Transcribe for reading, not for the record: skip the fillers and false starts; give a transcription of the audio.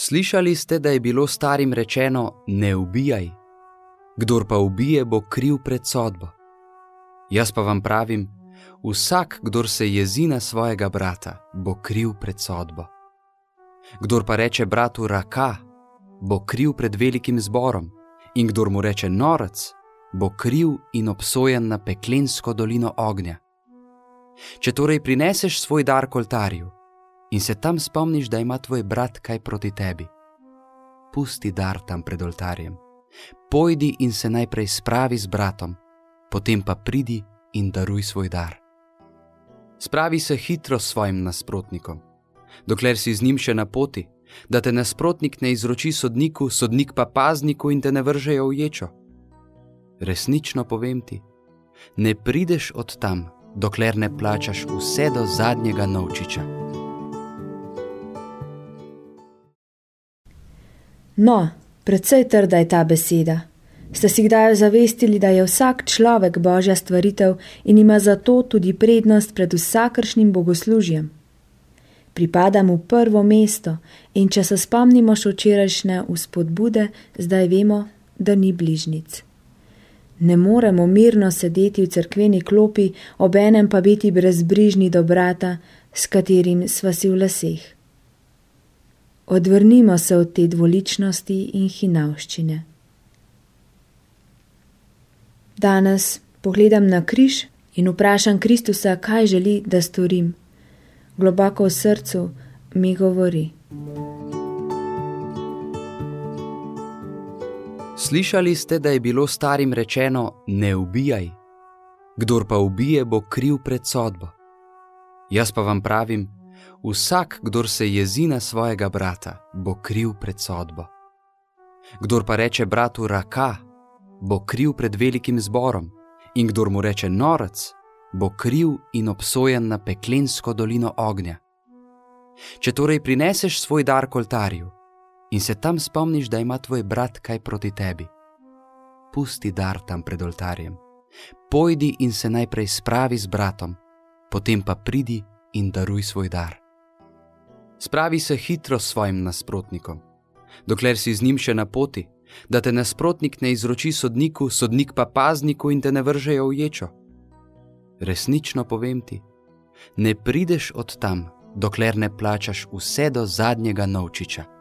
Slišali ste, da je bilo starim rečeno, ne ubijaj. Kdor pa ubije, bo kriv pred sodbo. Jaz pa vam pravim, vsak, kdor se jezi na svojega brata, bo kriv pred sodbo. Kdor pa reče bratu raka, bo kriv pred velikim zborom, in kdor mu reče norec, bo kriv in obsojen na peklensko dolino ognja. Če torej prineseš svoj dar k oltarju in se tam spomniš, da ima tvoj brat kaj proti tebi, pusti dar tam pred oltarjem, pojdi in se najprej spravi z bratom, potem pa pridi in daruj svoj dar. Spravi se hitro s svojim nasprotnikom, dokler si z njim še na poti, da te nasprotnik ne izroči sodniku, sodnik pa pazniku in te ne vržejo v ječo. Resnično povem ti, ne prideš od tam, dokler ne plačaš vse do zadnjega novčiča. No, precej trda je ta beseda. Ste si kdaj zavestili, da je vsak človek Božja stvaritev in ima zato tudi prednost pred vsakršnim bogoslužjem? Pripada mu prvo mesto in če se spomnimo še včerajšnje vzpodbude, zdaj vemo, da ni bližnjic. Ne moremo mirno sedeti v cerkveni klopi, obenem pa biti brezbrižni do brata, s katerim sva si v laseh. Odvrnimo se od te dvoličnosti in hinavščine. Danes pogledam na križ in vprašam Kristusa, kaj želi, da storim. Globoko v srcu mi govori. Slišali ste, da je bilo starim rečeno, ne ubijaj. Kdor pa ubije, bo kriv pred sodbo. Jaz pa vam pravim, vsak, kdor se jezi na svojega brata, bo kriv pred sodbo. Kdor pa reče bratu raka, bo kriv pred velikim zborom, in kdor mu reče norec, bo kriv in obsojen na peklensko dolino ognja. Če torej prineseš svoj dar k oltarju in se tam spomniš, da ima tvoj brat kaj proti tebi, pusti dar tam pred oltarjem, pojdi in se najprej spravi z bratom, potem pa pridi in daruj svoj dar. Spravi se hitro s svojim nasprotnikom, dokler si z njim še na poti, da te nasprotnik ne izroči sodniku, sodnik pa pazniku in te ne vržejo v ječo. Resnično povem ti, ne prideš od tam, dokler ne plačaš vse do zadnjega novčiča.